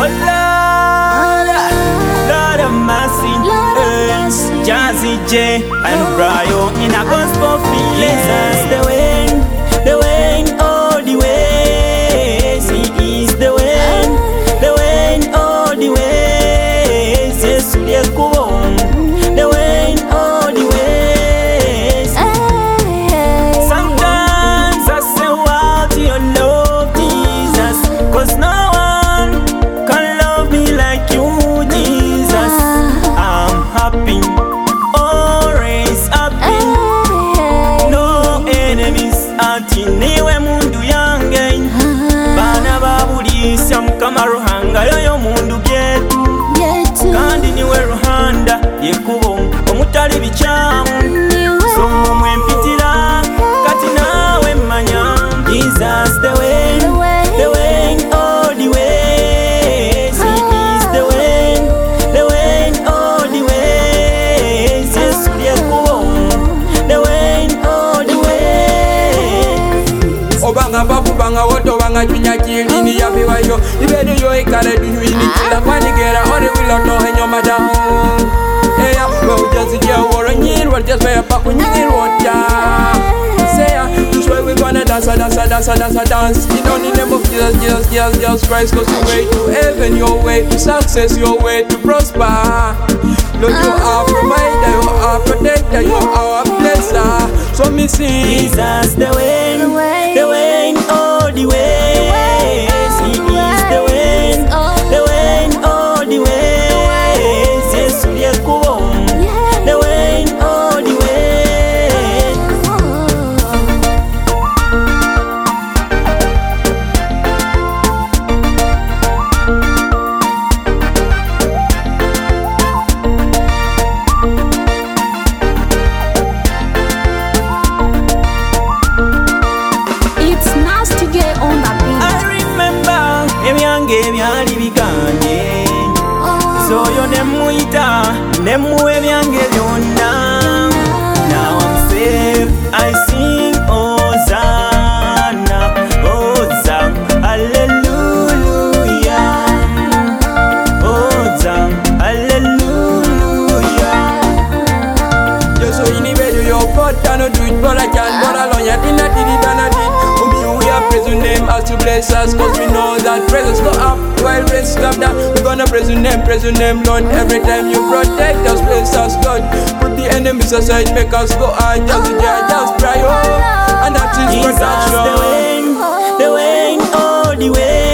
Oh Lord, Lord of mercy, Jazzy J and Brian in a gospel feeling. Jesus, the way, all the ways. He is the way, all the ways. Yes, we are going. The way, all the ways. Sometimes I say, wow, to your love, Jesus, 'cause no one can love me like you, Jesus. I'm happy, always happy. No enemies, ati niwe mundu yange. Bana babulisya mukama ruhanga yoyo mundu byetu. Kandi niwe ruhanda yekubo omutali bikyamu. So mwempitira kati nawe manya. Jesus the way, all the ways. He is the way, all the ways. Yes, yekubo the way, all the ways. Obanga babu banga woto banga chunya chini ya biwayo. Ibedu yo ikare dunyu ini kila kwani gera ore wiloto henyo madam. Hey ya, we just get war nyir, we just way back when nyir wota. Say ya, this way we gonna dance. You don't need them of Jesus Christ, 'cause your way to heaven, your way to success, your way to prosper. Lord, you are provider, you are protector, you are our blesser. So me sing, Jesus the way, all the ways. He is the way, all the ways. Yes, we are going. The way, all the ways. It's nice to get on the beat. I remember ebyange byali biganye. So yo nemuita, nemuwe ebyange byonna. Now I'm safe, I sing Hosanna, Hosanna, hallelujah. Hosanna, hallelujah. just so in the bed, your pot cannot do it, but I can, but I don't yet in that did it and I did. We are praising name as to bless us, 'cause we know that praises go up while praises come down. We're gonna praise your name, Lord. Every time you protect us, bless us, God. Put the enemies aside, make us go high, just pray, oh, and that is Jesus protection. the way, all the way.